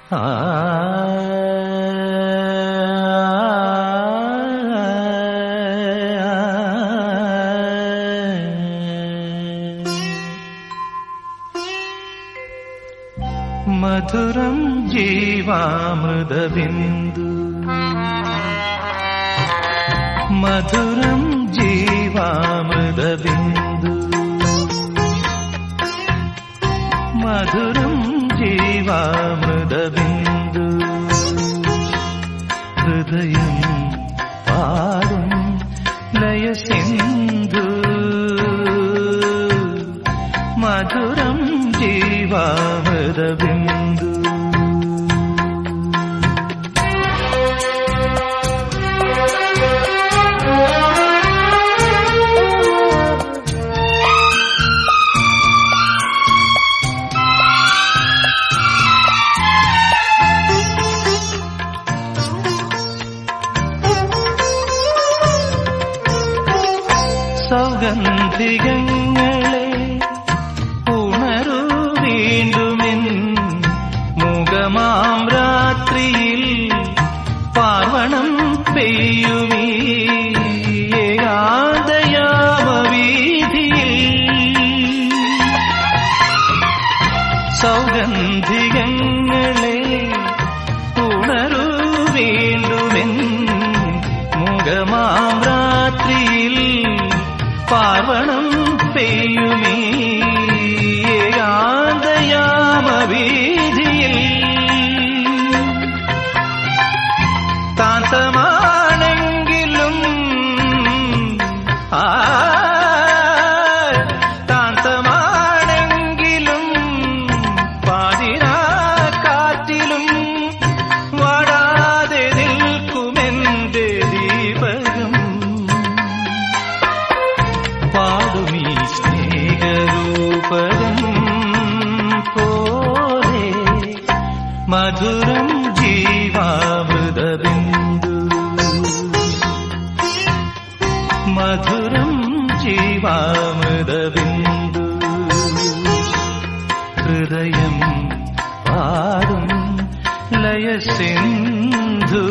മധുരം ജീവാമൃതബിന്ദു മധുരം ജീവാമൃതബിന്ദു മധുരം ജീവാമൃതബിന്ദു ഹൃദയം പാടും ലയസിന്ധു മധുരം ജീവാമൃതബിന്ദു സൗഗന്ധികങ്ങളെ ഉണരൂ വീണ്ടുമെൻ മുഖമാം രാത്രിയിൽ പാർവണം പെയ്യുമീ ഏകാന്തയാമവീഥിയിൽ സൗഗന്ധികങ്ങളെ ഉണരൂ വീണ്ടുമെൻ മുഖമാം രാത്രിയിൽ പാർവണം പെയ്യുമീ ഏകാന്തയാമവീഥിയിൽ താന്തമാണെങ്കിലും താന്തമാണെങ്കിലും പാതിരാ കാറ്റിലും വാടാതെ നിൽക്കുമെന്റെ ദീപകം പാടുമീ സ്നേഹരൂപകം പോലെ മധുരം ജീവാമൃതബിന്ദു മധുരം ജീവാമൃതബിന്ദു ഹൃദയം പാടും ലയസിന്ധു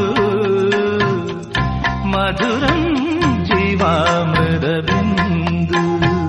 മധുരം ജീവാമൃതബിന്ദു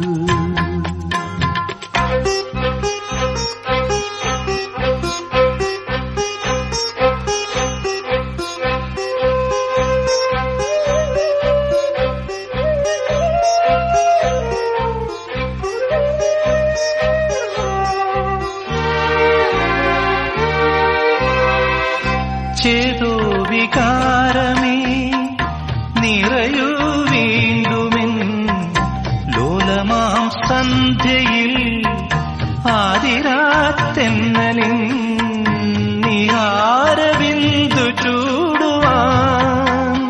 ചേതോ വികാരമേ നിറയൂ വീണ്ടുമെൻ ലോലമാം സന്ധ്യയിൽ ആതിരാത്തെന്നലിൻ നിഹാരബിന്ദു ചൂടുവാൻ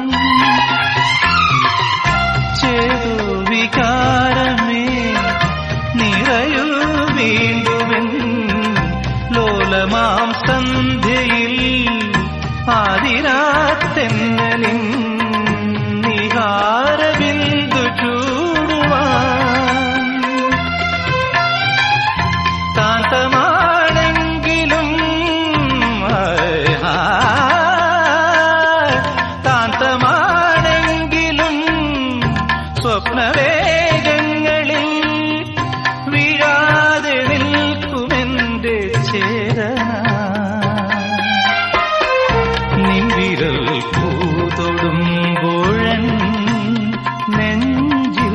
ചേതോ വികാരമേ നിറയൂ വീണ്ടുമെൻ ലോലമാം സന്ധ്യയിൽ ആതിരാത്തെന്നലിൻ നിഹാരബിന്ദു ചൂടുവാൻ താന്തമാണെങ്കിലും താന്തമാണെങ്കിലും സ്വപ്നവേഗങ്ങളിൽ വീഴാതെ നിൽക്കുമെന്റെ ചേതന നിൻവിരൽ പൂതൊടുമ്പോഴൻ നെഞ്ചിൽ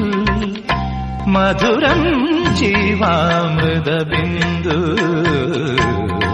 മധുരം ജീവാമൃതബിന്ദു